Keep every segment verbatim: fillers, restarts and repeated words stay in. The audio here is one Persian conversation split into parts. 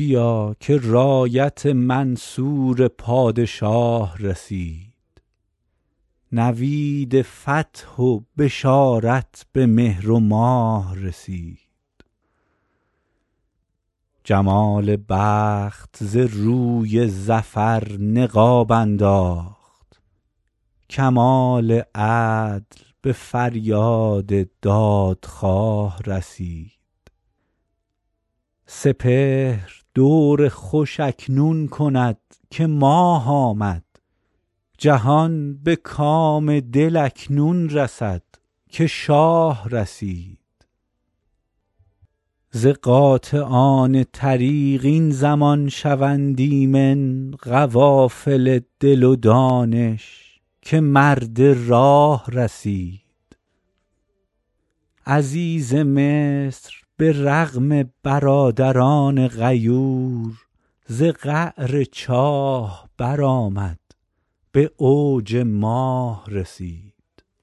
بیا که رایت منصور پادشاه رسید. نوید فتح و بشارت به مهر و ماه رسید. جمال بخت ز روی ظفر نقاب انداخت، کمال عدل به فریاد دادخواه رسید. سپهر دور خوش اکنون کند که ماه آمد، جهان به کام دل اکنون رسد که شاه رسید. ز قاطعان طریق این زمان شوند ایمن قوافل دل و دانش که مرد راه رسید. عزیز مصر به رغم برادران غیور، ز قعر چاه برآمد به اوج ماه رسید.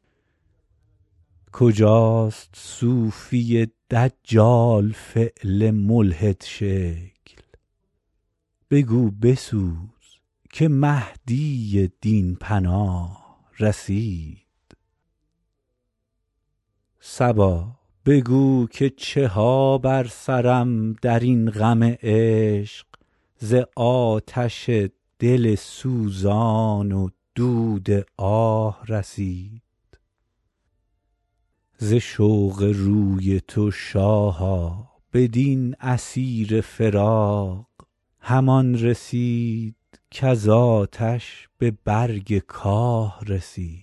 کجاست صوفی دجال فعل ملحد شکل، بگو بسوز که مهدی دین پناه رسید. صبا بگو که چه ها بر سرم در این غم عشق، ز آتش دل سوزان و دود آه رسید. ز شوق روی تو شاها بدین اسیر فراق، همان رسید کز آتش به برگ کاه رسید.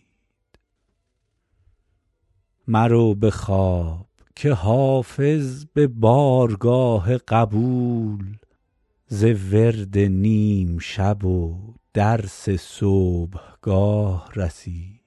مرو به خواب که حافظ به بارگاه قبول، ز ورد نیم شب و درس صبحگاه رسید.